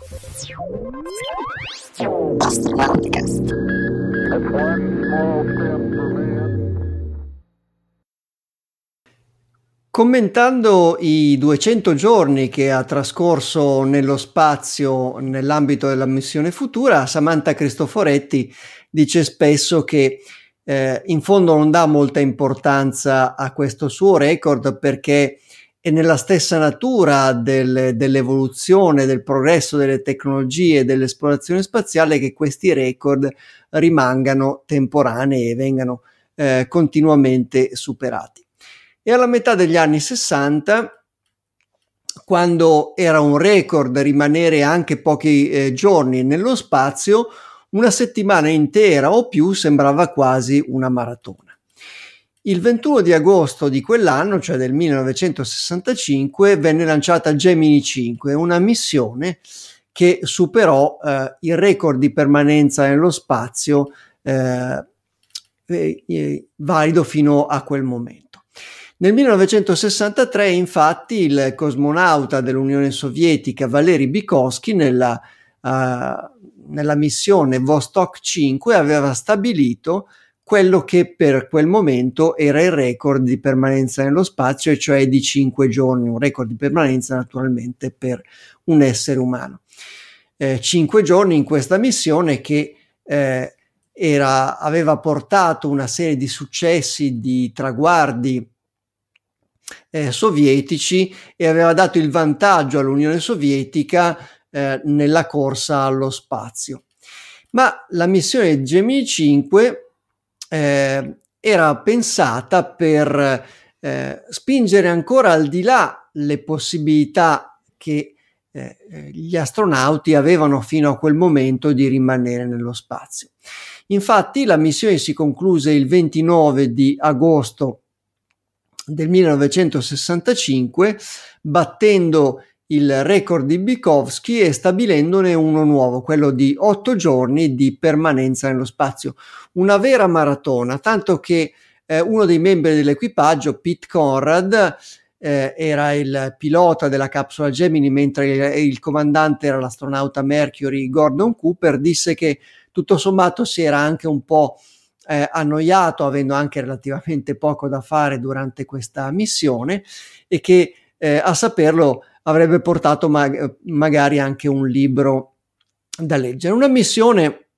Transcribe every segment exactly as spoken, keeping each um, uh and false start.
Astronauticast. Commentando i duecento giorni che ha trascorso nello spazio nell'ambito della missione Futura, Samantha Cristoforetti dice spesso che eh, in fondo non dà molta importanza a questo suo record perché è nella stessa natura del, dell'evoluzione, del progresso delle tecnologie, dell'esplorazione spaziale che questi record rimangano temporanei e vengano eh, continuamente superati. E alla metà degli anni sessanta, quando era un record rimanere anche pochi eh, giorni nello spazio, una settimana intera o più sembrava quasi una maratona. Il ventuno di agosto di quell'anno, cioè del millenovecentosessantacinque, venne lanciata Gemini cinque, una missione che superò eh, il record di permanenza nello spazio eh, eh, valido fino a quel momento. Nel millenovecentosessantatré, infatti, il cosmonauta dell'Unione Sovietica Valery Bykovsky nella, uh, nella missione Vostok cinque aveva stabilito quello che per quel momento era il record di permanenza nello spazio, e cioè di cinque giorni, un record di permanenza naturalmente per un essere umano. Eh, cinque giorni in questa missione che eh, era, aveva portato una serie di successi, di traguardi Eh, sovietici, e aveva dato il vantaggio all'Unione Sovietica eh, nella corsa allo spazio. Ma la missione Gemini cinque eh, era pensata per eh, spingere ancora al di là le possibilità che eh, gli astronauti avevano fino a quel momento di rimanere nello spazio. Infatti la missione si concluse il ventinove di agosto del millenovecentosessantacinque, battendo il record di Bykovsky e stabilendone uno nuovo, quello di otto giorni di permanenza nello spazio. Una vera maratona, tanto che eh, uno dei membri dell'equipaggio, Pete Conrad, eh, era il pilota della capsula Gemini, mentre il, il comandante era l'astronauta Mercury Gordon Cooper, disse che tutto sommato si era anche un po' Eh, annoiato, avendo anche relativamente poco da fare durante questa missione, e che eh, a saperlo avrebbe portato ma- magari anche un libro da leggere. Una missione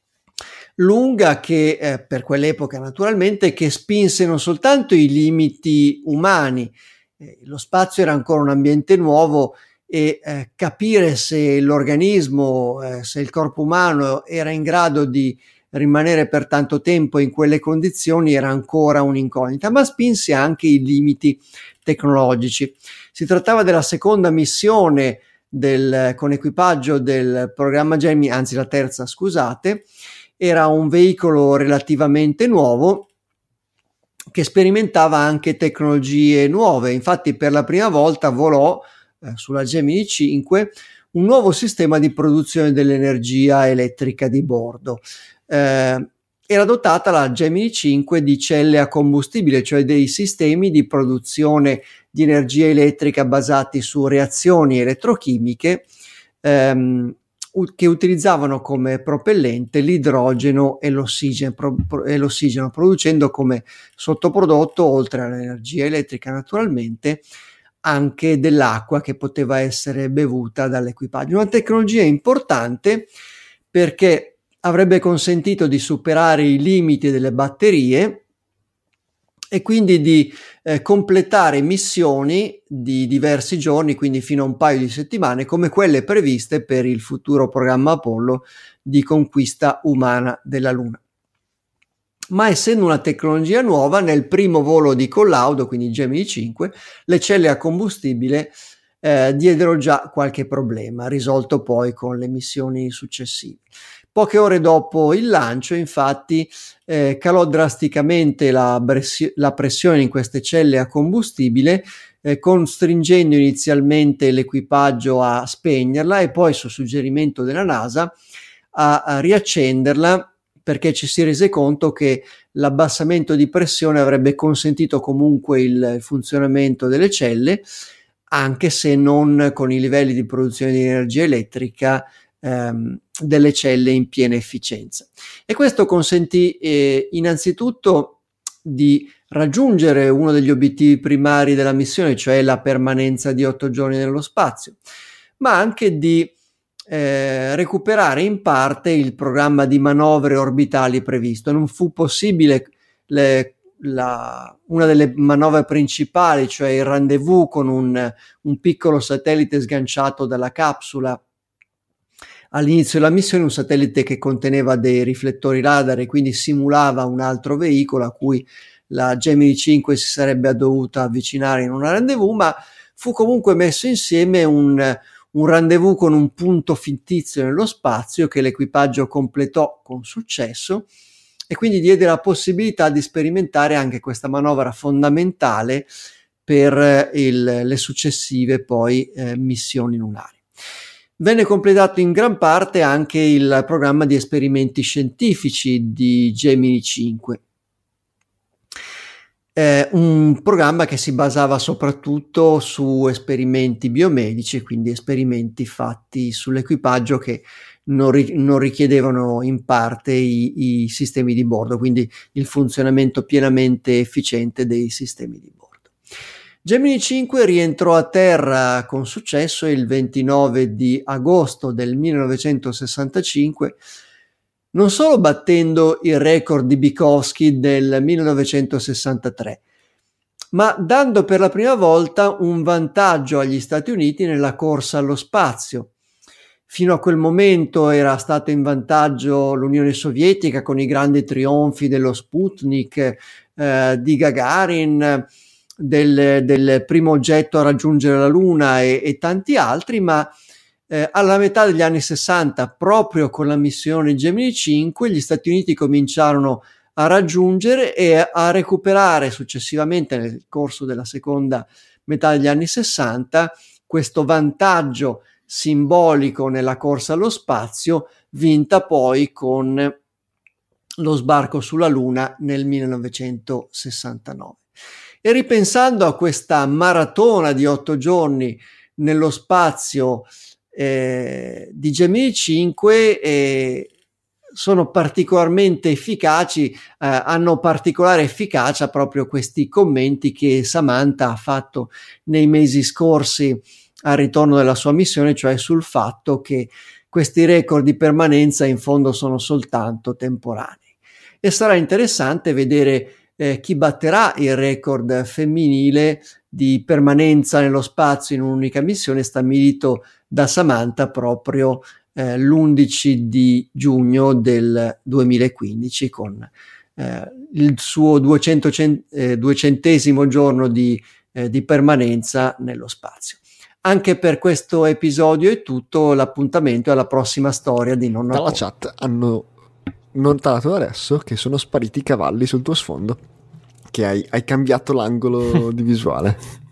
lunga che eh, per quell'epoca naturalmente che spinse non soltanto i limiti umani, eh, lo spazio era ancora un ambiente nuovo e eh, capire se l'organismo, eh, se il corpo umano era in grado di rimanere per tanto tempo in quelle condizioni era ancora un'incognita, ma spinse anche i limiti tecnologici. Si trattava della seconda missione del, con equipaggio del programma Gemini, anzi la terza, scusate. Era un veicolo relativamente nuovo che sperimentava anche tecnologie nuove. Infatti per la prima volta volò eh, sulla Gemini cinque un nuovo sistema di produzione dell'energia elettrica di bordo. Eh, era dotata la Gemini cinque di celle a combustibile, cioè dei sistemi di produzione di energia elettrica basati su reazioni elettrochimiche ehm, che utilizzavano come propellente l'idrogeno e l'ossigeno, pro, pro, e l'ossigeno, producendo come sottoprodotto, oltre all'energia elettrica naturalmente, anche dell'acqua che poteva essere bevuta dall'equipaggio. Una tecnologia importante perché avrebbe consentito di superare i limiti delle batterie e quindi di eh, completare missioni di diversi giorni, quindi fino a un paio di settimane, come quelle previste per il futuro programma Apollo di conquista umana della Luna. Ma essendo una tecnologia nuova, nel primo volo di collaudo, quindi Gemini cinque, le celle a combustibile eh, diedero già qualche problema, risolto poi con le missioni successive. Poche ore dopo il lancio, infatti, eh, calò drasticamente la, bressi- la pressione in queste celle a combustibile, eh, costringendo inizialmente l'equipaggio a spegnerla e poi, su suggerimento della NASA, a, a riaccenderla, perché ci si rese conto che l'abbassamento di pressione avrebbe consentito comunque il funzionamento delle celle, anche se non con i livelli di produzione di energia elettrica ehm, delle celle in piena efficienza. E questo consentì eh, innanzitutto di raggiungere uno degli obiettivi primari della missione, cioè la permanenza di otto giorni nello spazio, ma anche di eh, recuperare in parte il programma di manovre orbitali previsto. Non fu possibile le, la, una delle manovre principali, cioè il rendezvous con un, un piccolo satellite sganciato dalla capsula all'inizio della missione, un satellite che conteneva dei riflettori radar e quindi simulava un altro veicolo a cui la Gemini cinque si sarebbe dovuta avvicinare in un rendezvous, ma fu comunque messo insieme un, un rendezvous con un punto fittizio nello spazio che l'equipaggio completò con successo e quindi diede la possibilità di sperimentare anche questa manovra fondamentale per il, le successive poi eh, missioni lunari. Venne completato in gran parte anche il programma di esperimenti scientifici di Gemini cinque. Eh, un programma che si basava soprattutto su esperimenti biomedici, quindi esperimenti fatti sull'equipaggio che non, ri- non richiedevano in parte i, i sistemi di bordo, quindi il funzionamento pienamente efficiente dei sistemi di bordo. Gemini cinque rientrò a terra con successo il ventinove di agosto del millenovecentosessantacinque, non solo battendo il record di Bikowski del millenovecentosessantatré, ma dando per la prima volta un vantaggio agli Stati Uniti nella corsa allo spazio. Fino a quel momento era stata in vantaggio l'Unione Sovietica con i grandi trionfi dello Sputnik, eh, di Gagarin, del, del primo oggetto a raggiungere la Luna e, e tanti altri, ma eh, alla metà degli anni sessanta, proprio con la missione Gemini cinque, gli Stati Uniti cominciarono a raggiungere e a recuperare successivamente nel corso della seconda metà degli anni sessanta questo vantaggio simbolico nella corsa allo spazio, vinta poi con lo sbarco sulla Luna nel millenovecentosessantanove. E ripensando a questa maratona di otto giorni nello spazio eh, di Gemini cinque, eh, sono particolarmente efficaci, eh, hanno particolare efficacia proprio questi commenti che Samantha ha fatto nei mesi scorsi al ritorno della sua missione, cioè sul fatto che questi record di permanenza in fondo sono soltanto temporanei. E sarà interessante vedere eh, chi batterà il record femminile di permanenza nello spazio in un'unica missione stabilito da Samantha proprio eh, l'undici di giugno del duemilaquindici con eh, il suo duecento, eh, duecentesimo giorno di, eh, di permanenza nello spazio. Anche per questo episodio è tutto, l'appuntamento è alla prossima storia di Nonno Dalla Co. chat hanno notato adesso che sono spariti i cavalli sul tuo sfondo, che hai, hai cambiato l'angolo di visuale.